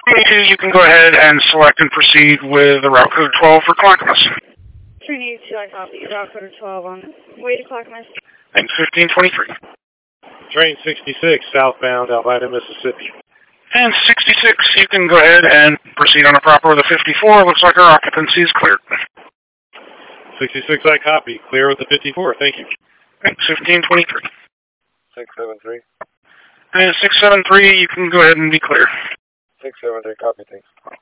22, you can go ahead and select and proceed with the route code 12 for Clackamas. Train 82, I copy. Route code 12 on way to Clackamas. Thanks, 1523. Train 66, southbound Albina, Mississippi. And 66, you can go ahead and proceed on a proper with a 54. Looks like our occupancy is cleared. 66, I copy. Clear with the 54. Thank you. Thanks, 1523. 673. And 673, you can go ahead and be clear. 673, copy, thanks.